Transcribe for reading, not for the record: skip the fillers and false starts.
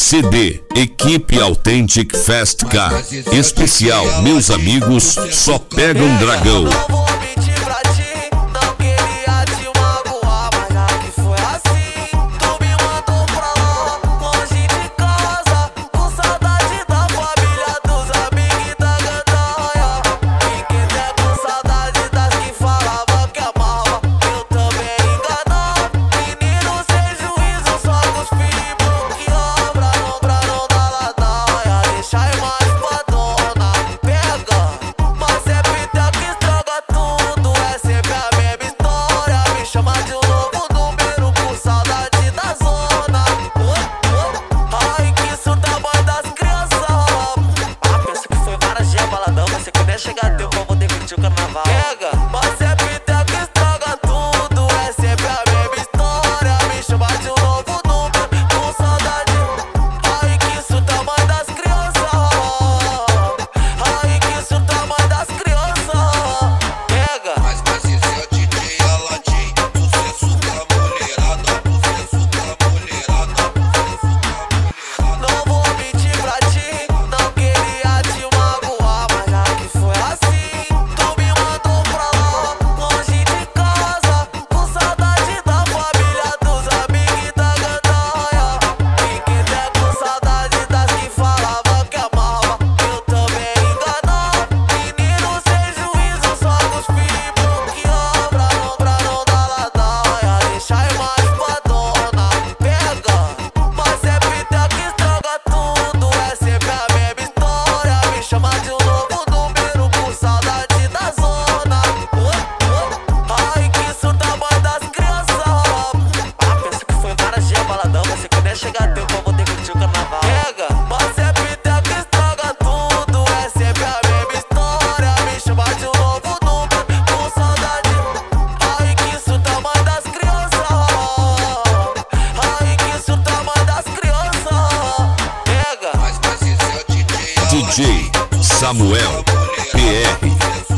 CD Equipe Authentic Fast Car especial Meus Amigos Só Pegam Dragão. Chega teu, vou poder curtir o carnaval. Pega, mas é fita que estraga tudo. É sempre a mesma história. Me chama de um novo número com saudade. Ai que surta a mãe das crianças. Ai que surta a mãe das crianças. Pega. Mas esse é o DJ Aladim. Sucesso pra mulherada. Sucesso pra mulherada. Sucesso pra mulherada. Não vou mentir pra ti. Não queria te magoar, mas já que foi assim, tu me mandou pra lá, longe de casa, com saudade da família, dos amigos e da gandaia. E quem der com saudade das que falava que amava, eu também enganava. Menino sem juízo, só com os filhos que obra, não dá ladaia. Deixa a imagem pra dona, pega. Mas é fita que estraga tudo, é sempre a mesma história. Me chama de um novo número com saudade da zona. Ai que surta a mãe das crianças. Penso que foi várias dias baladão, mas se quando chegar teu, vou poder curtir o carnaval. Pega, mas é fita que estraga tudo, é sempre a mesma história. Me chama de um novo número com saudade. Ai que surta a mãe das crianças. Ai que surta a mãe das crianças. Pega. Mas esse é o DJ Aladim. DJ Samuel PR.